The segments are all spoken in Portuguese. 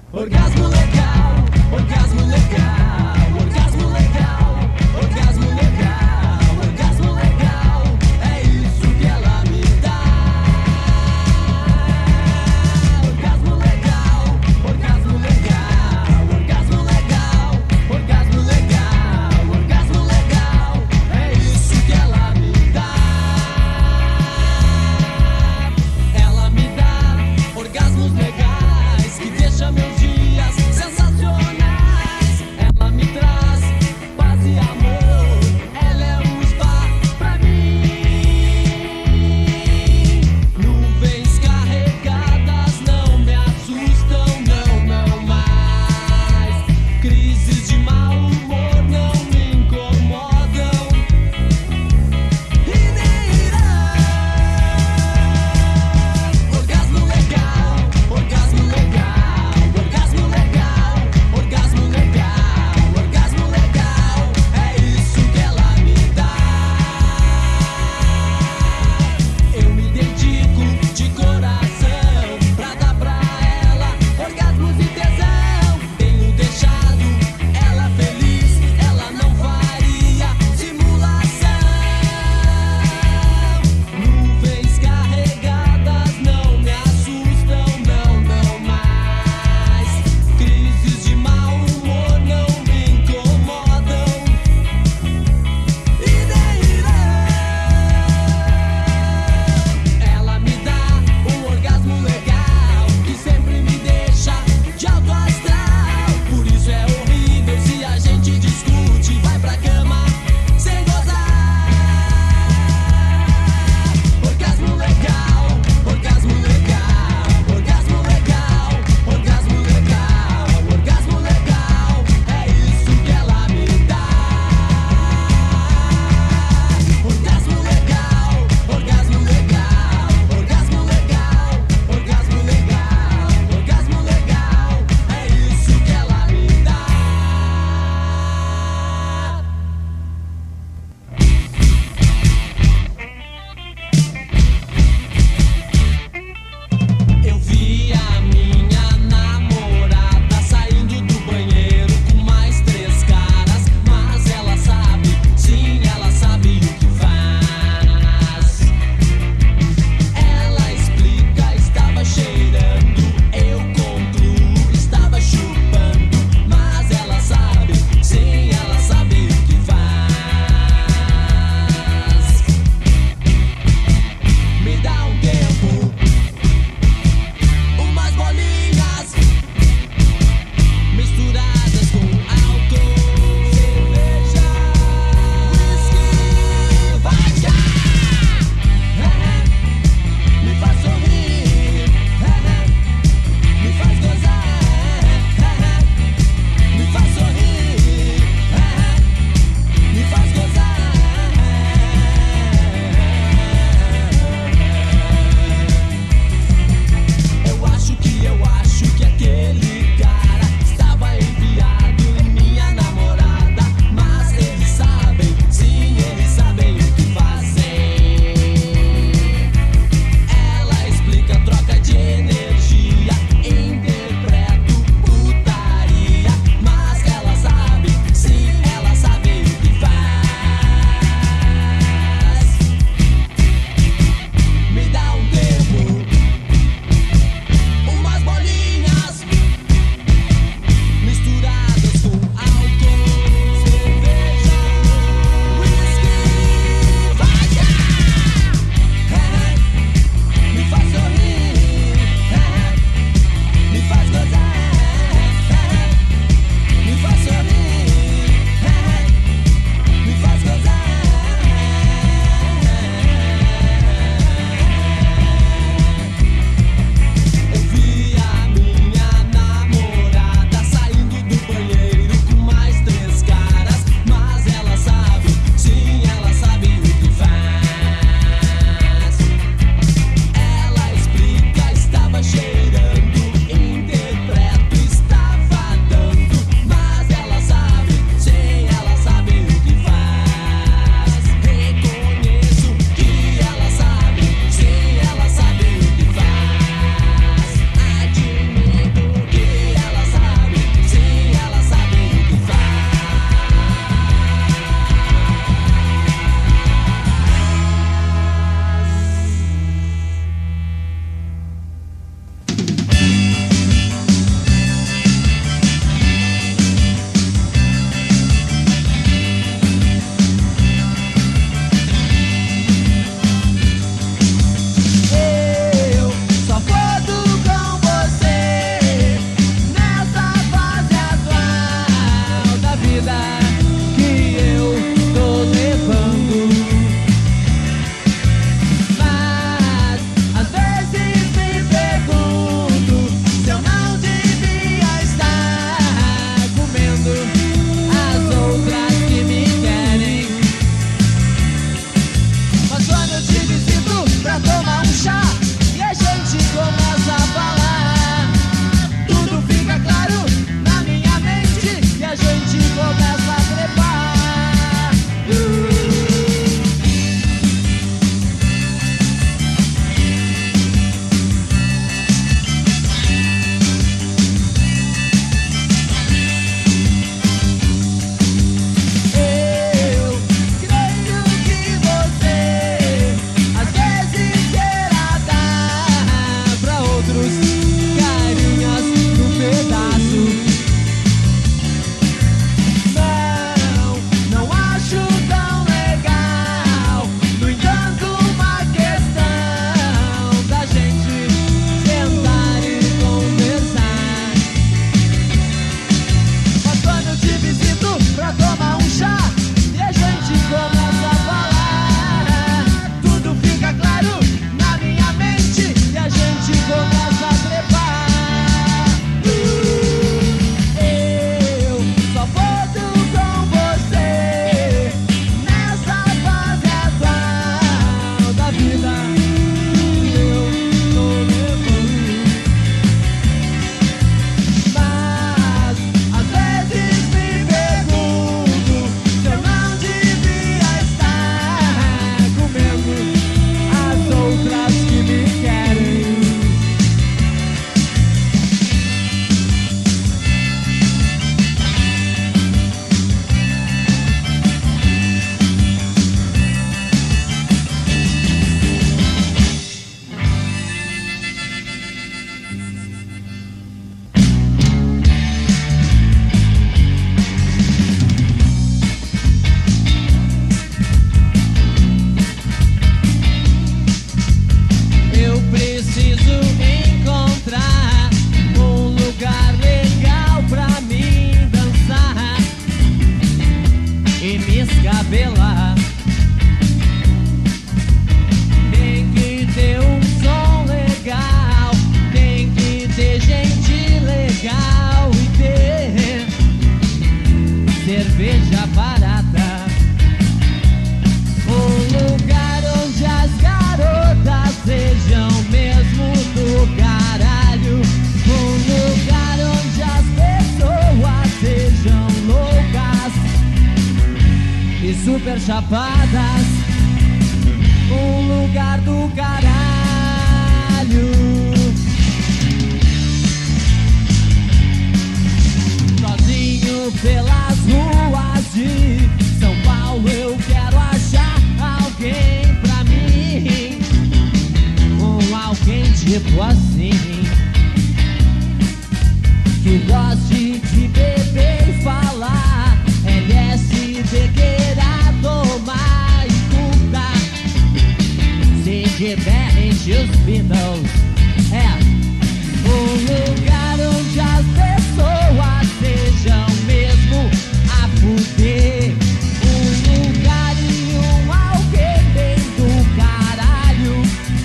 Orgasmo legal, orgasmo legal, orgasmo legal, orgasmo legal, orgasmo legal, é isso que ela me dá. Orgasmo legal, orgasmo legal, orgasmo legal, orgasmo legal, orgasmo legal, é isso que ela me dá. Ela me dá orgasmos legais que deixa meus dias sensacionais. Ela me traz super chapadas, um lugar do caralho. Sozinho pelas ruas de São Paulo, eu quero achar alguém pra mim, alguém tipo assim, que goste de beber e falar, LSD queira tomar e curta, se tiver enche os Beatles. É um lugar onde as pessoas sejam mesmo a fuder, um lugar e alguém bem do caralho,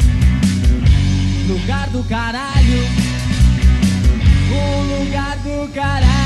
lugar do caralho, um lugar do caralho.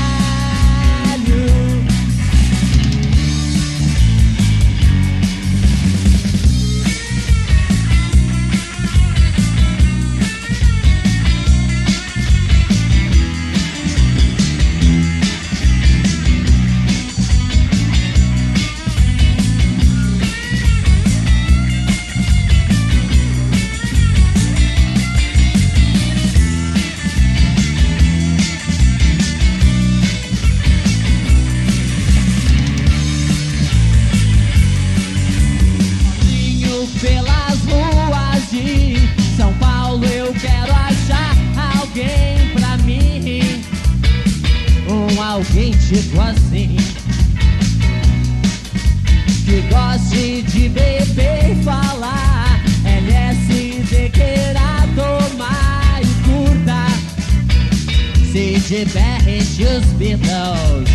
Pelas ruas de São Paulo, eu quero achar alguém pra mim, alguém tipo assim, que goste de beber e falar, LSD queira tomar e curta, se tiver enche os Beatles,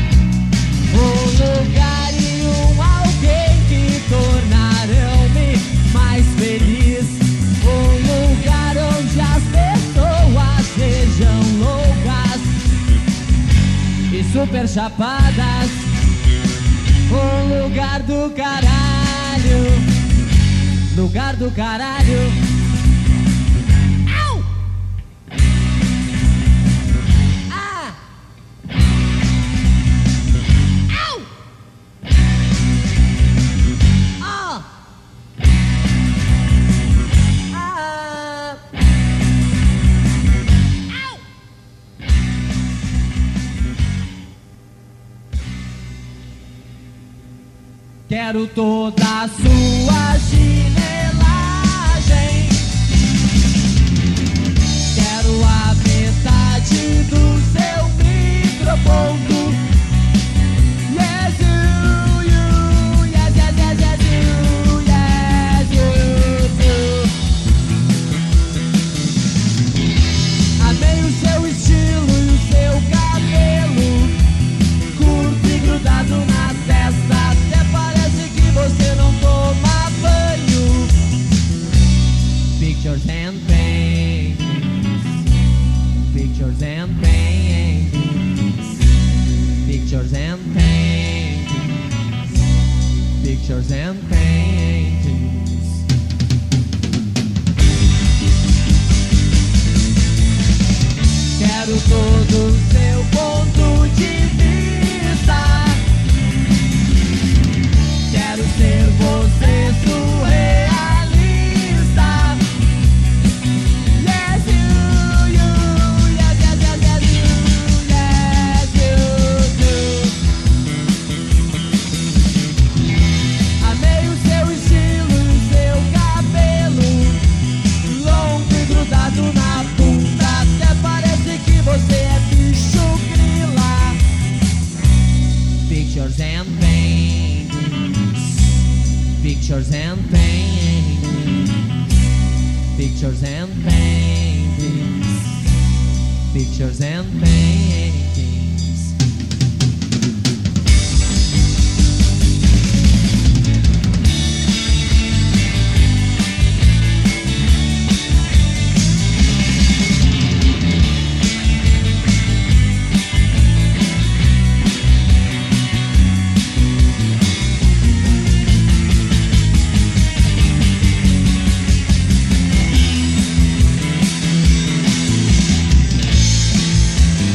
um lugar e alguém que tornarão-me mais feliz, um lugar onde as pessoas sejam loucas e super chapadas, um lugar do caralho, lugar do caralho. Au! Ah! Au! Ah! Quero toda a sua chinelagem, quero a metade do seu microponto. Yes, you, yes, yes, yes, yes, you, yes, you. Amei o seu estilo e o seu cabelo curto e grudado na testa, até parece que você não toma banho. Pictures and paintings, pictures and paintings, pictures and paintings, pictures and paintings. Quero todo o seu ponto de vista, quero ser você surrealista. Yes, you, yes, yes, yes, yes, you, yes, you. Amei o seu estilo e o seu cabelo longo e grudado na bunda, até parece que você é bicho grila. Pictures and paintings, pictures and paintings, pictures and paintings, pictures and paintings.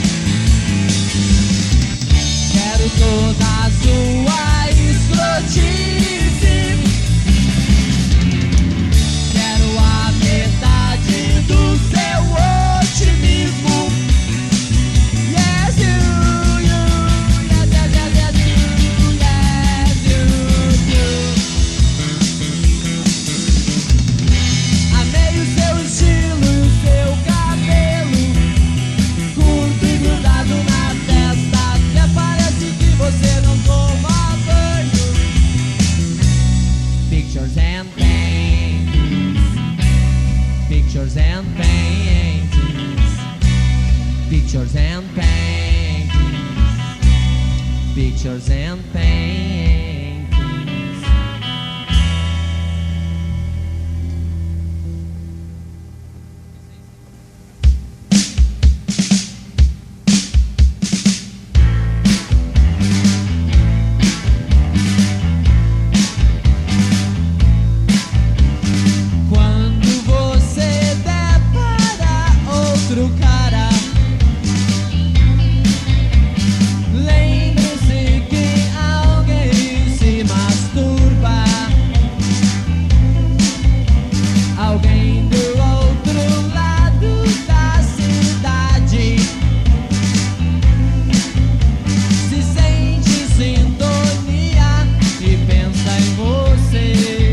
Toda a sua escrotinha, Pictures and paintings, pictures and paintings. Quando você der para outro cara, lembre-se que alguém se masturba, alguém do outro lado da cidade se sente sintonia e pensa em você.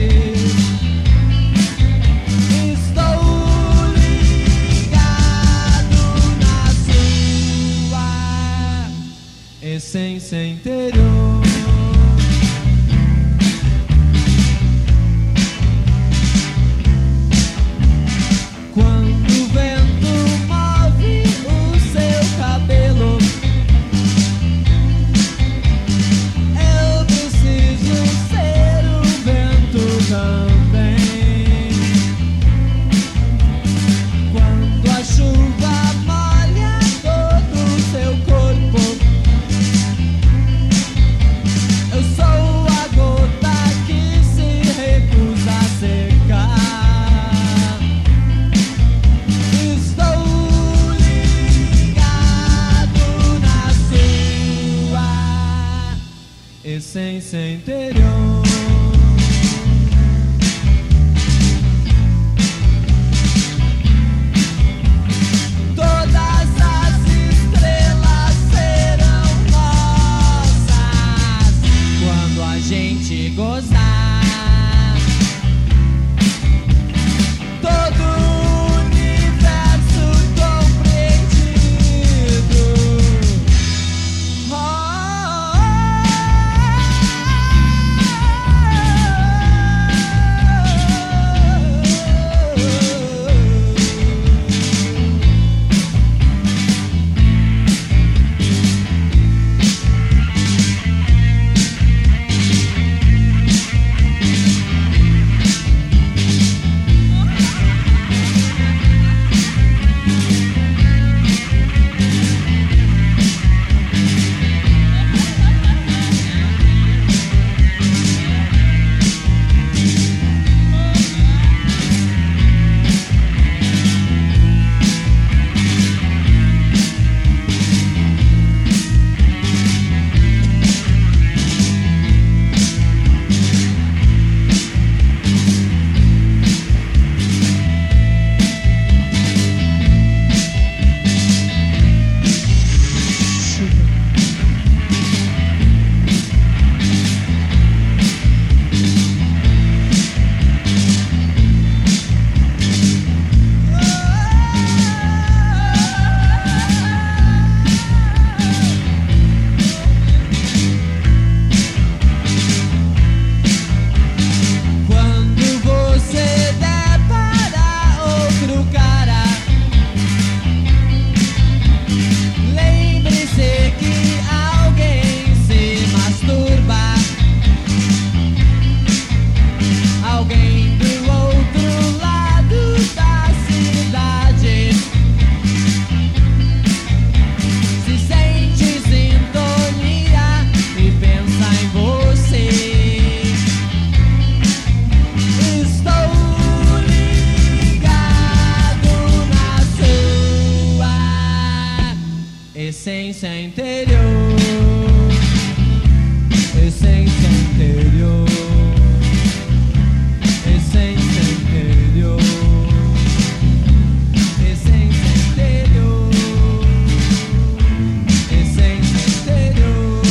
Estou ligado na sua essência interior. Quando o vento move o seu cabelo, eu preciso ser o vento também. Quando a chuva molha todo o seu corpo, eu sou a gota que se recusa a secar. Estou ligado na sua essência interior. Todas as estrelas serão nossas quando a gente gozar. Todo o universo compreendido. Quando você der para outro cara, lembre-se que alguém se masturba, alguém do outro lado da cidade se sente sintonia e pensa em você. Estou ligado na sua essência interior. Essência interior. Essência interior. Essência interior. Essência interior.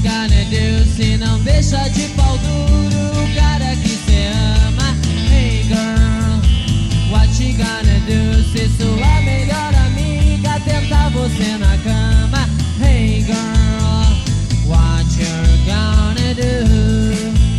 gonna do se não deixa de pau duro o cara que cê ama? Hey girl, what you gonna do se sua melhor amiga tentar você na cama? Hey girl, what you gonna do?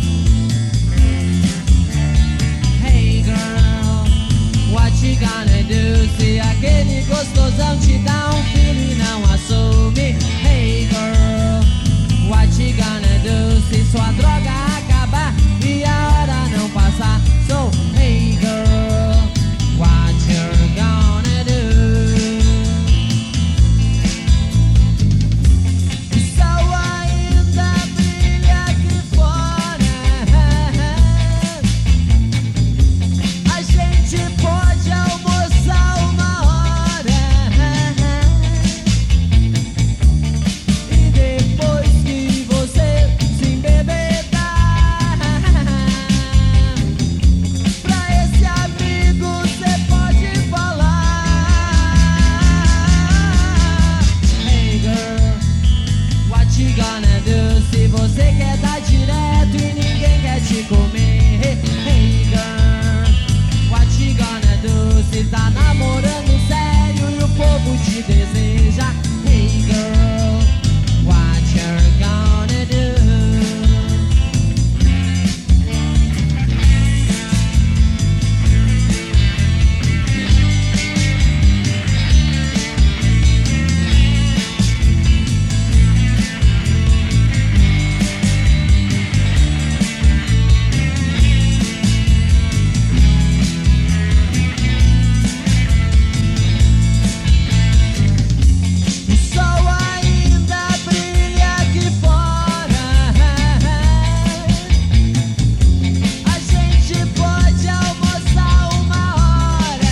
Hey girl, what you gonna do se aquele gostosão te dá um filho e não assume? Hey girl, what you gonna do se sua droga acabar e a hora não passar? So, hey girl, what you gonna do? O sol ainda brilha aqui fora, a gente pode almoçar uma hora e depois que você se embebedar, pra esse amigo cê pode falar: hey girl, what you gonna do se você quer dar direto e ninguém quer te comer? Hey girl, what you gonna do se tá namorando sério e o povo te deseja? Hey girl, what you gonna do? O sol ainda brilha aqui fora, a gente pode almoçar uma hora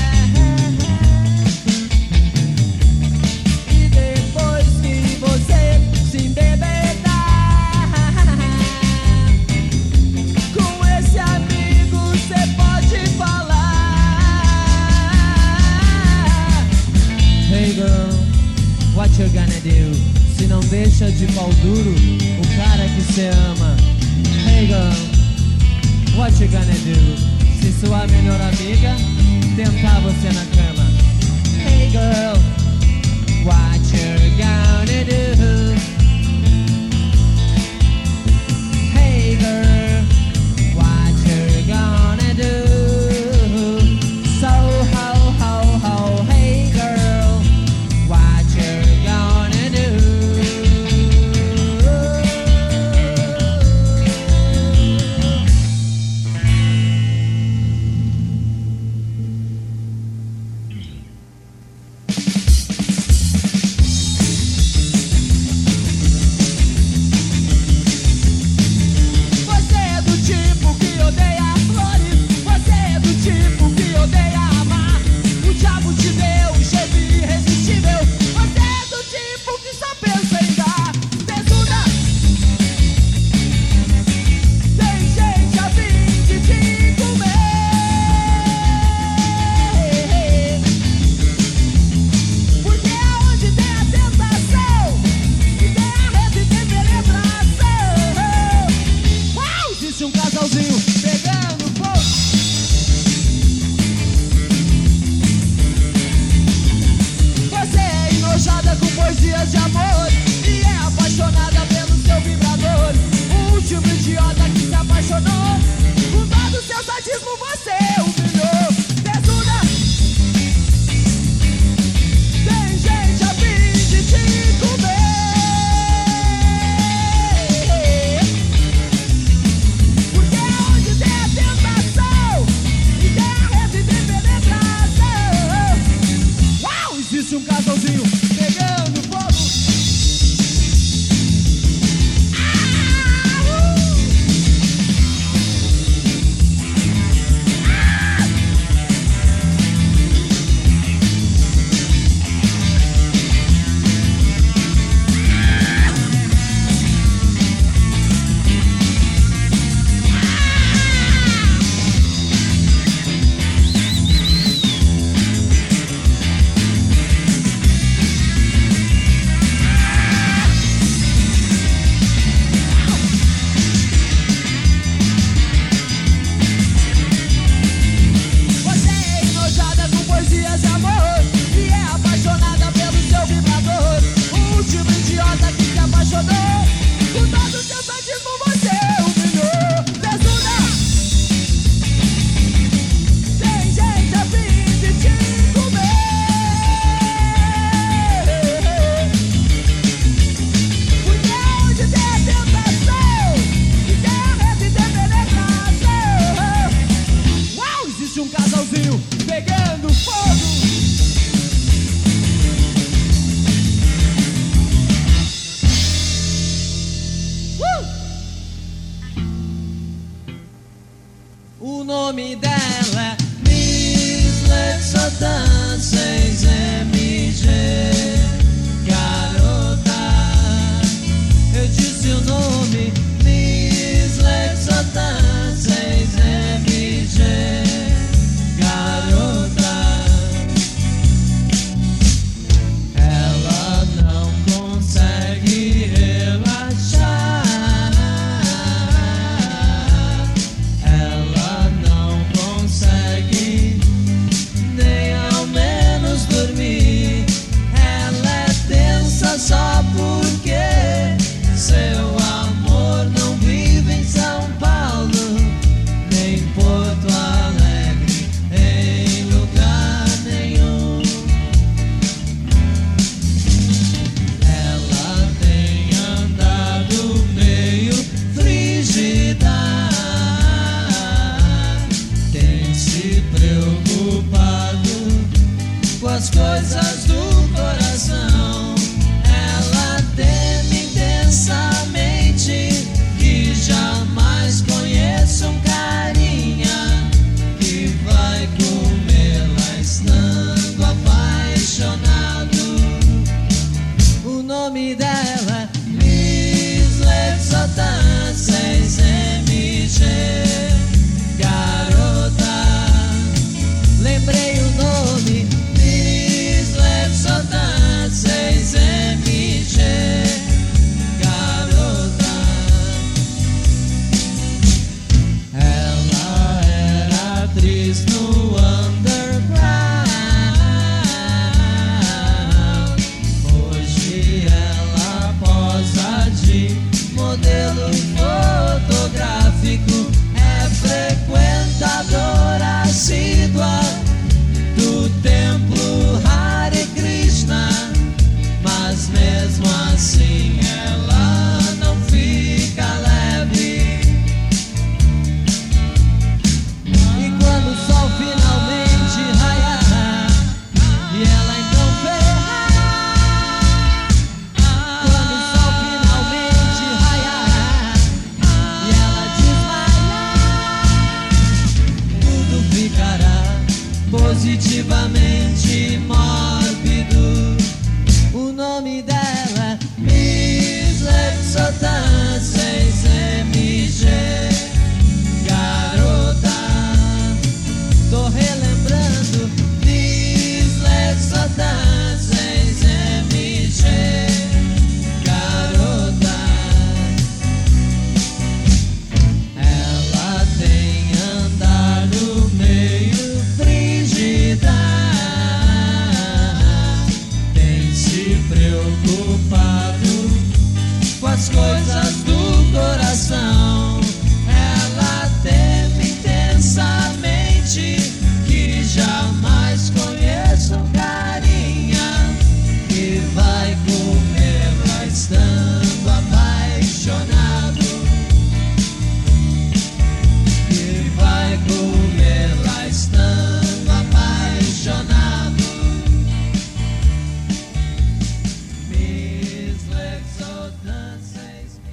e depois que você se embebedar, com esse amigo cê pode falar: hey girl, what you gonna do se não deixa de pau duro o cara que cê ama? Hey girl, what you gonna do se sua melhor amiga tentar você na cama? Hey girl, what you gonna do? Hey girl, what you gonna do? So ho ho ho, hey girl, what you gonna do? Você é do tipo que odeia flores, você é do tipo que odeia amar. O diabo te deu um jeito irresistível, você é do tipo que só pensa em dar. Tesuda, tem gente a fim de te comer, porque aonde tem a tentação e tem a rede e tem penetração. Uau! Existe um casalzinho pegando fogo. Você é enojada com poesias de amor e é apaixonada pelo seu vibrador. O último idiota que se apaixonou, com todo o seu sadismo você humilhou. Tesuda, tem gente a fim de te comer, porque aonde tem a tentação e tem a rede de penetração. Uau! Existe um casalzinho pegando fogo. nome dela é Miss Lexotan 6MG. Garota, eu disse o nome Miss Lexotan 6MG. Garota, ela não consegue relaxar. Ela não consegue nem ao menos dormir. Ela é tensa só porque seu amor não vive em São Paulo, nem em Porto Alegre, em lugar nenhum. Ela tem andado meio frígida, tem se preocupado com as coisas do coração. Ela teme intensamente que jamais conheça um carinha que vai comê-la estando apaixonado. O nome dela é Miss Lexotan 6MG. Garota, lembrei o nome Miss Lexotan 6MG. Garota, ela era atriz no underground. Hoje ela posa de modelo fotográfico. É frequentadora assídua do templo Hare Krishna, mas mesmo assim ela não fica leve. E quando o sol finalmente raiar e ela então ferrar, quando o sol finalmente raiar e ela desmaiar, tudo ficará positivamente mórbido. O nome dela é Miss Lexotan 6MG. Garota, tô relembrando Miss Lexotan 6MG. Garota, ela tem andado meio frígida, tem se preocupado com as coisas do coração. Ela teme intensamente que jamais conheça um carinha que vai comê-la estando apaixonado, que vai comê-la estando apaixonado. Miss Lexotan 6MG.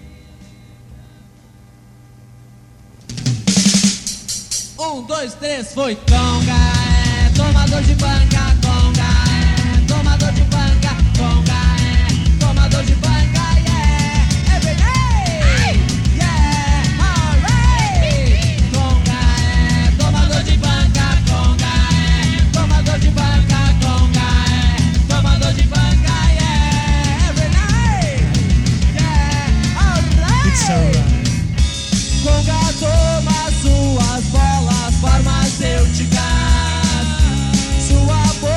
1, 2, 3, foi. Conga é tomador de banca, conga é tomador de banca, conga é tomador de banca, yeah, every day, yeah, alright. Conga é tomador de banca, conga é tomador de banca, conga é tomador de banca, yeah, every night, yeah, alright. It's alright. Conga toma suas bolas farmacêuticas, sua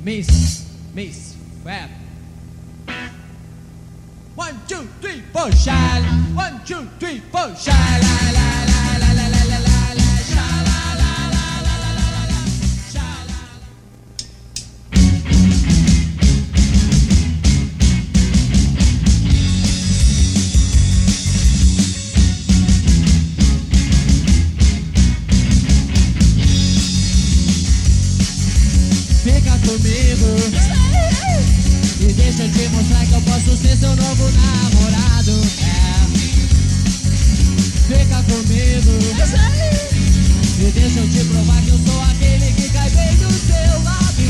Miss, rap. 1, 2, 3, 4, shine. 1, 2, 3, 4, shine. La la la la la la la la la, sha la la la la la la la, sha la. Fica comigo e deixa eu te mostrar que eu posso ser seu novo namorado. Fica comigo e deixa eu te provar que eu sou aquele que cai bem do seu lado.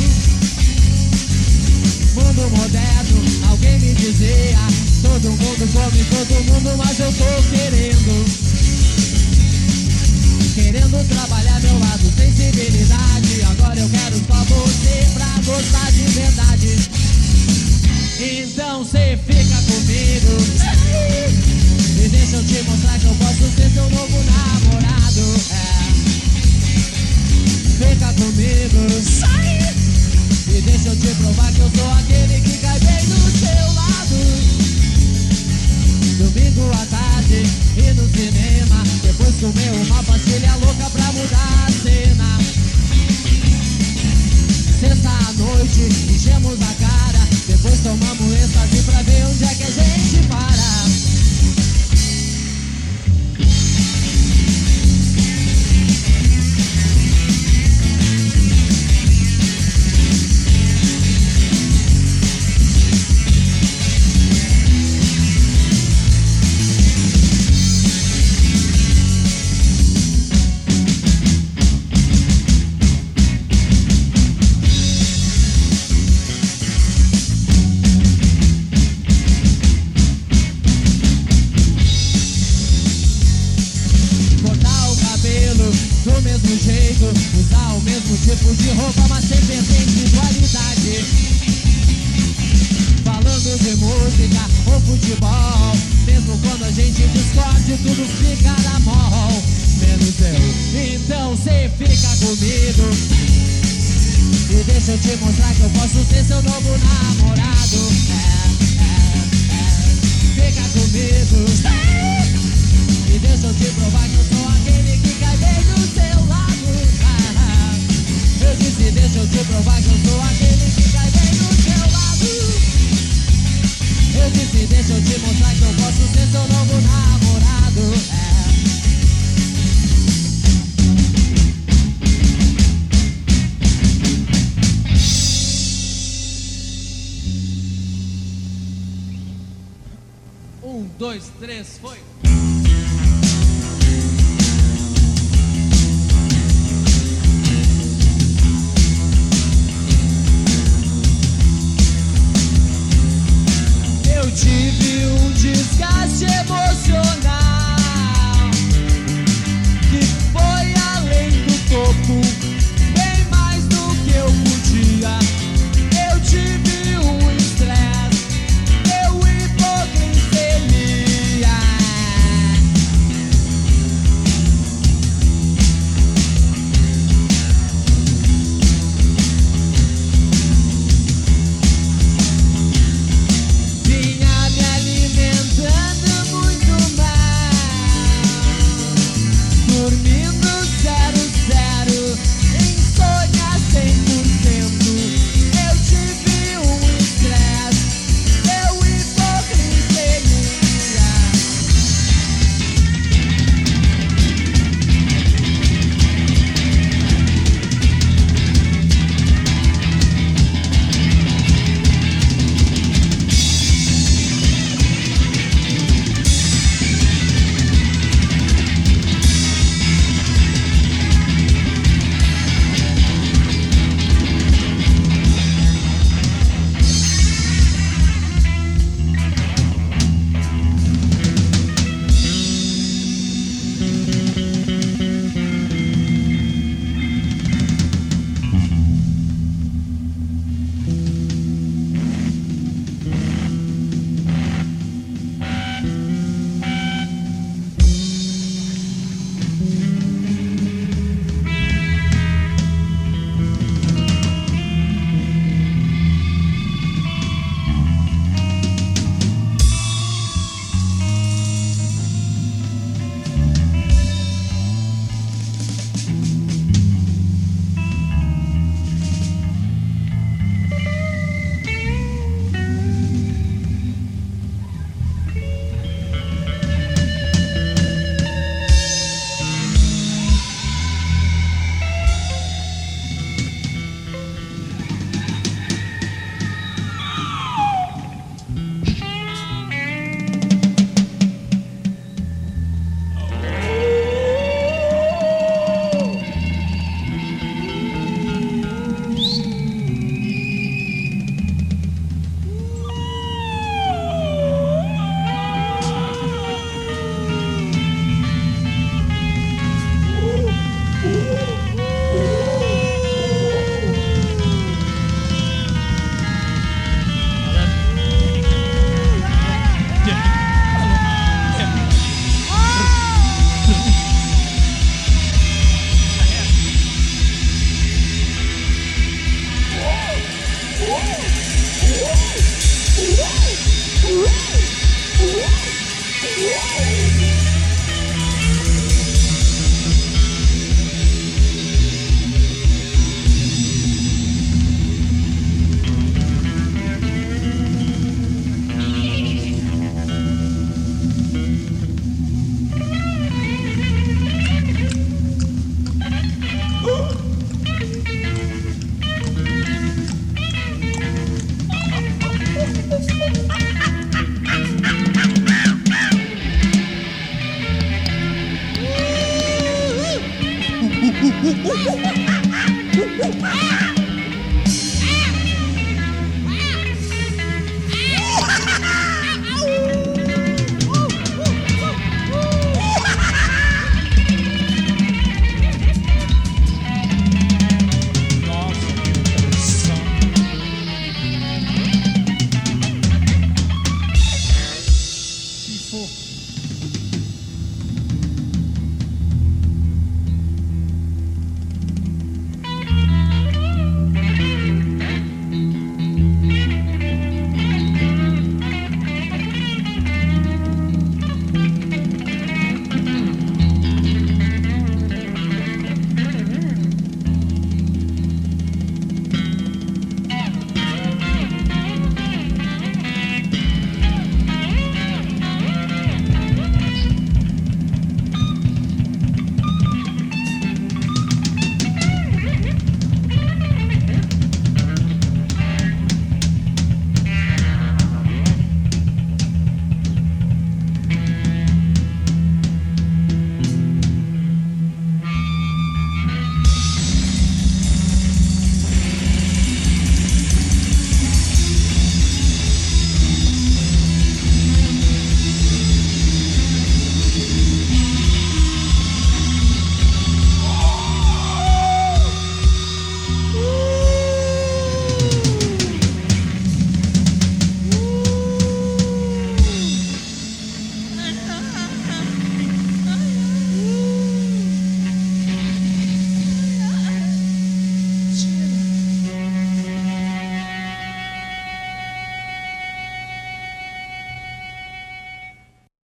Mundo moderno, alguém me dizia, todo mundo come todo mundo, mas eu tô querendo trabalhar meu lado, sensibilidade. Agora eu quero só você pra gostar de verdade. Então cê fica comigo e deixa eu te mostrar que eu posso ser seu novo namorado. Fica comigo e deixa eu te provar que eu sou aquele que cai bem do seu lado. Domingo à tarde e no cinema, depois comer uma pastilha louca pra mudar a cena. Sexta à noite, enchemos a cara, depois tomamos êxtase pra ver onde é que a gente para. Do mesmo jeito, usar o mesmo tipo de roupa, mas sem perder individualidade. Falando de música ou futebol, mesmo quando a gente discorde, tudo fica na mão, menos eu. Então cê fica comigo e deixa eu te mostrar que eu posso ser seu novo namorado. Fica comigo e deixa eu te provar que eu sou aquele que cai bem do seu lado. Eu disse, deixa eu te provar que eu sou aquele que cai bem do seu lado. Eu disse, deixa eu te mostrar que eu posso ser seu novo namorado. Um, dois, três, foi!